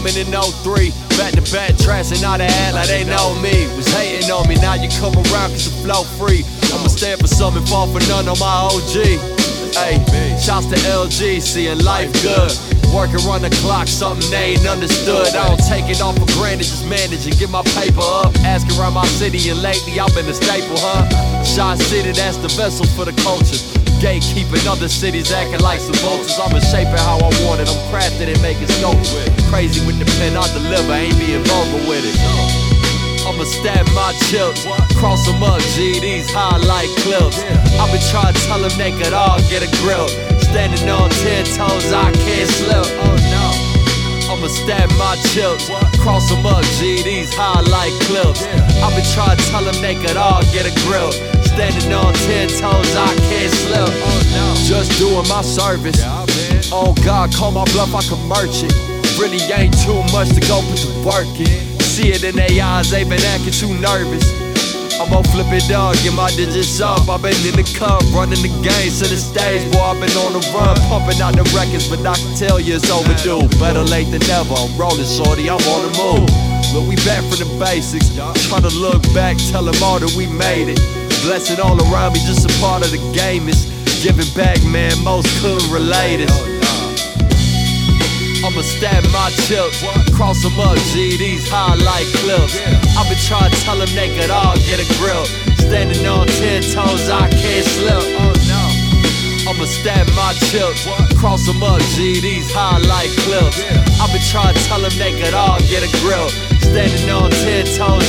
coming in '03. Back to back tracks and now they act like they know me. Was hating on me, now you come around cause the flow free. I'ma stand for something, fall for none on my OG. Ayy, shouts to LG, seeing life good. Working run the clock, something they ain't understood. I don't take it all for granted, just manage and get my paper up. Asking around my city and lately I've been a staple, huh? Shot City, that's the vessel for the culture. Gatekeeping other cities acting like some vultures. I'ma shape it how I want it, I'm crafted and making sculpture. Crazy with the pen I deliver, ain't being vulgar with it. I'ma stab my chips, cross them up, G, these highlight clips. I've been trying to tell them they could all get a grip. Standing on 10 toes, I can't slip. Oh no. I'ma stab my chips, cross them up, G, these highlight clips. I've been trying to tell them they could all get a grip. Standing on 10 toes, I can't slip. Oh no. Just doing my service. Oh God, call my bluff, I can merch it. Really ain't too much to go put the work in. See it in their eyes, they been acting too nervous. I'm gon' flip it up, get my digits up. I've been in the cup, running the game to the stage. Boy, I've been on the run, pumping out the records, but I can tell you it's overdue. Better late than never, I'm rolling shorty, I'm on the move. Look, we back from the basics, trying to look back, tell them all that we made it. Blessing all around me, just a part of the game is giving back, man, most couldn't relate it. I'ma stab my chips, cross them up, G, these highlight clips. I've been trying to tell them they could all get a grip. Standing on 10 toes, I can't slip. Oh no. I'ma stab my chips, cross them up, G, these highlight clips. I've been trying to tell them they could all get a grip. Standing on 10 toes,